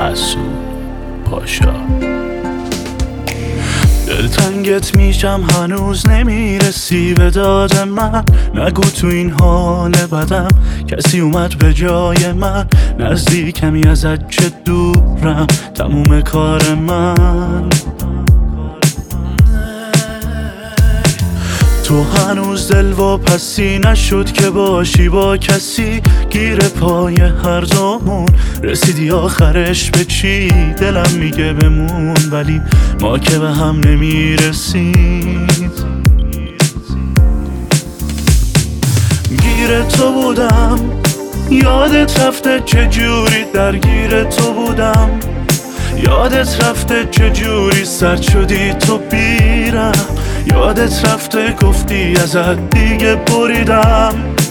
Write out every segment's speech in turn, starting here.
مسعود پاشا. دلتنگت میشم هنوز نمیرسی به داد من، نگو تو این حال بدم کسی اومد به جای من، نزدیکمی ازت چه دورم تموم کار من. تو هنوز دل واپسی نشد که باشی با کسی، گیر پای هر دومون رسیدی آخرش به چی؟ دلم میگه بمون ولی ما که به هم نمیرسیم. گیر تو بودم یادت رفته چجوری درگیر تو بودم، یادت رفته چجوری سرد شدی تو بیرم، یادت رفته گفتی ازت دیگه بریدم.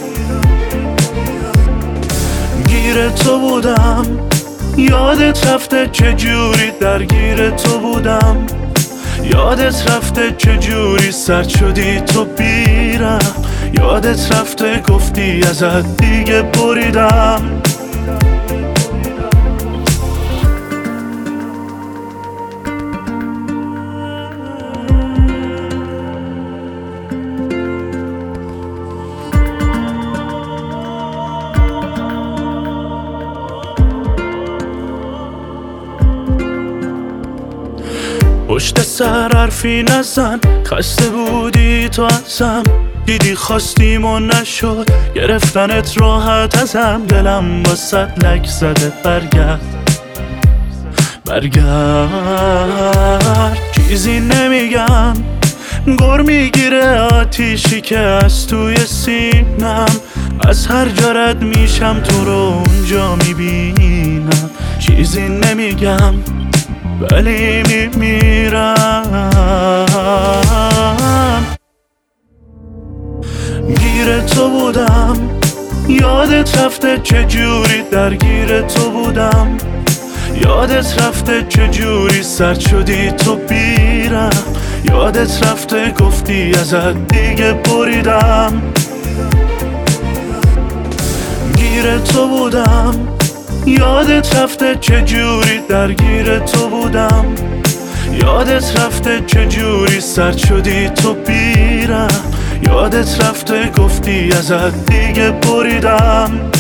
گیر تو بودم یادت رفته چجوری درگیر تو بودم، یادت رفته چجوری سرد شدی تو بیرم، یادت رفته گفتی ازت دیگه بریدم. پشت سر حرفی نزن، خسته بودی تو ازم، دیدی خواستیم و نشد گرفتنت راحت ازم، دلم واسه لک زده برگرد چیزی نمیگم، گر میگیره آتیشی که از توی سینم، از هر جا رد میشم تو رو اونجا میبینم، چیزی نمیگم ولی میمیرم. گیر تو بودم یادت رفته چجوری درگیر تو بودم، یادت رفته چجوری سرد شدی تو بیرم، یادت رفته گفتی ازت دیگه بریدم. گیر تو بودم یادت رفته چجوری درگیر تو بودم، یادت رفته چجوری سرد شدی تو بیرم، یادت رفته گفتی ازت دیگه بریدم.